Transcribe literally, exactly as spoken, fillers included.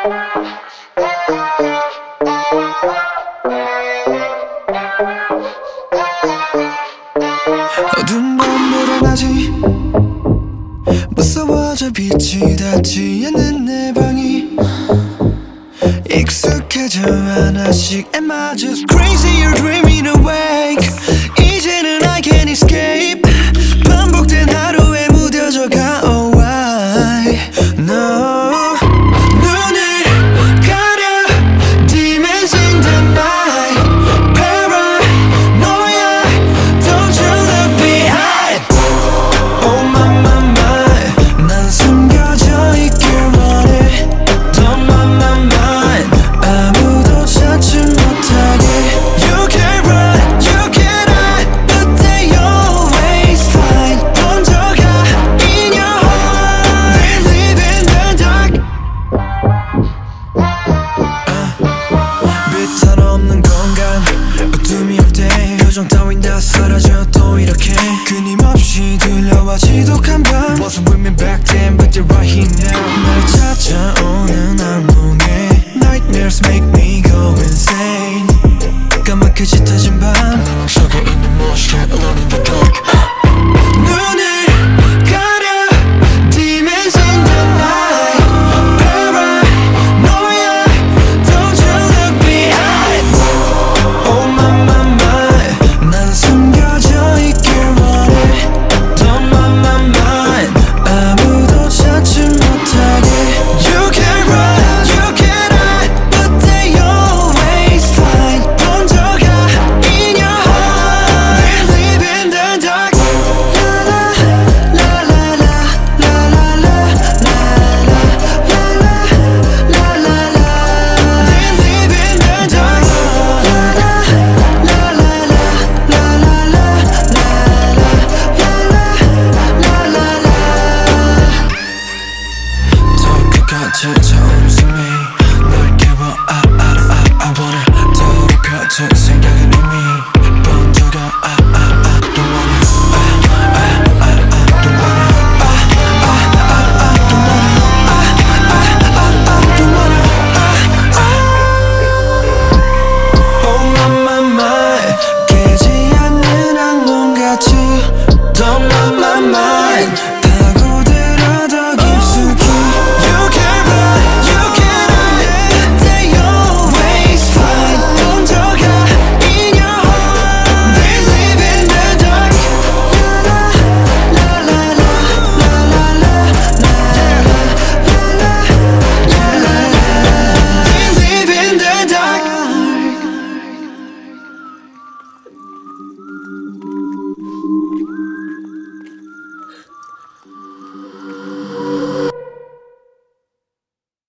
어두운 밤보다 낮이 무서워져 빛이 닿지 않는 내 방이 익숙해져 하나씩 Am I just crazy or dreaming awake 이제는 I can't escape 반복된 하루에 무뎌져가 Oh why No 눈을 가려 Demons in the night Paranoia Don't you look behind Oh my my my 난 숨겨져 있길 원해 Don't my my my 아무도 찾지 못하게 You can run, you can hide But they always find 번져가 in your heart They live in the dark 빛 하나 없는 공간 어둠이 없대 표정 따윈 다 사라져 또 이렇게 끊임없이 들려와 지독한 밤 Wasn't with me back then but you're right here now 날 찾아오는 악몽에 Nightmares make me go insane 까맣게 짙어진 밤 속에 있는 무엇이 alone in the dark 눈을 가려 Demons in the night Paranoia Don't you look behind Oh my my my 난 숨겨져 있길 원해 Don't my my my 아무도 찾지 못하게 You can run, you can hide But they always find 번져가 in your heart They live in the dark La la la la la la la la la la la la la la They live in the dark La la la la la la la la la la la 더 끝까지 차오른 숨이